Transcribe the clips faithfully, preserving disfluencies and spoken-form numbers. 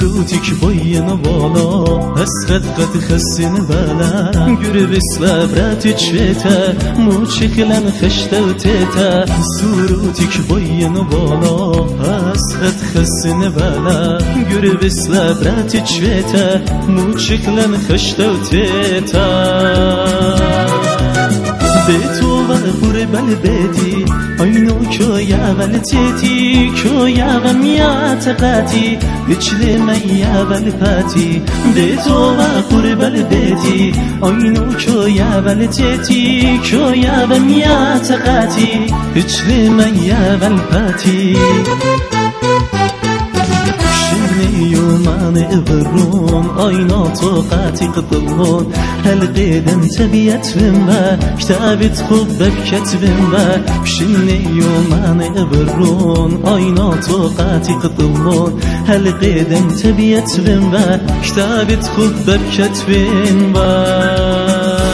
سروتك بين بالا اسقط قد خسن بلا جور بسلا برات شتا مو شكلن خشتا وتتا سروتك بين بالا اسقط خسن بلا جور بسلا برات شتا مو شكلن خشتا وتتا بتو و قربل بدی اینو که اول تیتی که اول میاتقاتی بچله می اول پاتی بتو و قربل بدی اینو که اول تیتی که اول میاتقاتی بچله می اول پاتی يومان إبرون أين طاقاتي قطلون هل قيدن تبيت بما كتابة حبك كتب ما بشني يومان إبرون أين طاقاتي قطلون هل قيدن تبيت بما كتابة حبك كتب ما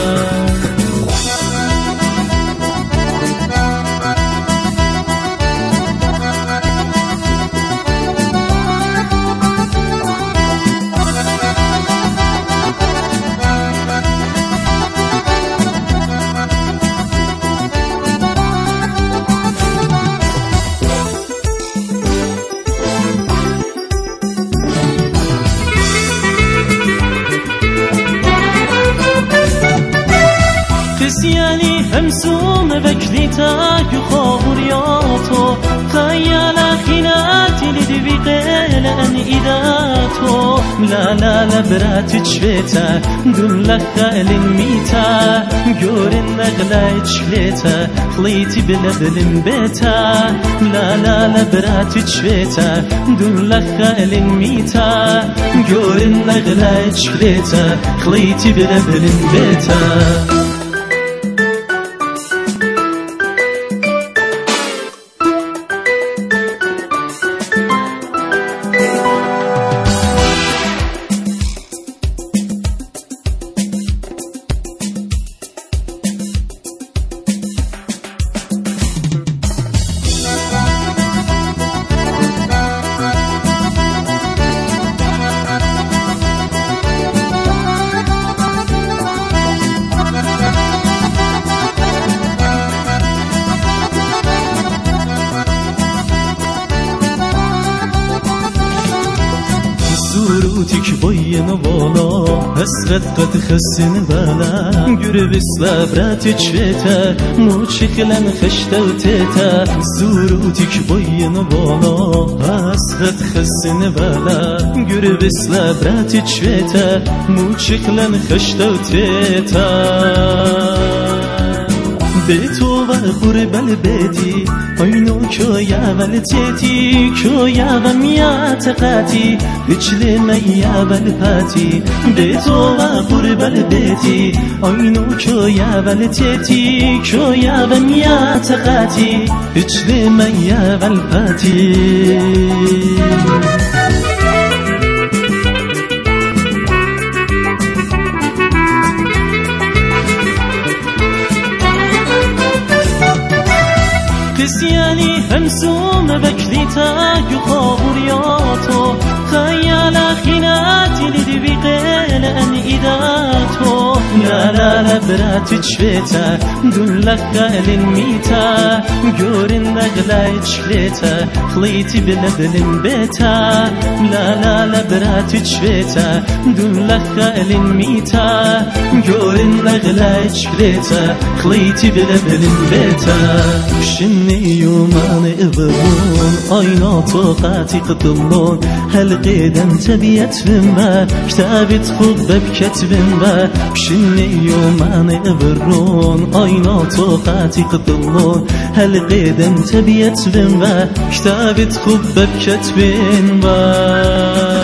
يعني همسوم بكليتا يخابرياتو خيال خيناتي لدبي قيل أن إداتو لا لا لا برات تشفيتا دون لخال الميتا جور النغلا تشفيتا خليتي بلبل بيتا لا لا لا برات تشفيتا دون لخال الميتا جور النغلا تشفيتا خليتي بلبل بيتا سروتك بين بالا اسقط قد خسن بلا جور بسلا برات شتا مو شكلن خشتا وتتا سروتك بين بالا اسقط خسن بلا جور بسلا برات شتا مو شكلن خشتا وتتا بتو و قربل بدی اینو که اول تیتی که اول میاتقاتی بچله می اول پاتی بتو و قربل بدی اینو که اول تیتی که اول میاتقاتی بچله می اول پاتی يعني همسوم بكليتا يخابرياتو خيال خيناتي لدبي قيل أن إداتو لا لا لا برات تشفيتا دون لخال الميتا جور النغلا تشفيتا خليتي بلبل بيتا لا لا لا برات تشفيتا دون لخال الميتا جور النغلا تشفيتا خليتي بلبل بيتا شني يومان إبرون أين طاقاتي قطلون هل قيدن تبيت بما كتابة حبك كتب ما بشني يومان إبرون أين طاقاتي قطلون هل قيدن تبيت بما كتابة حبك كتب ما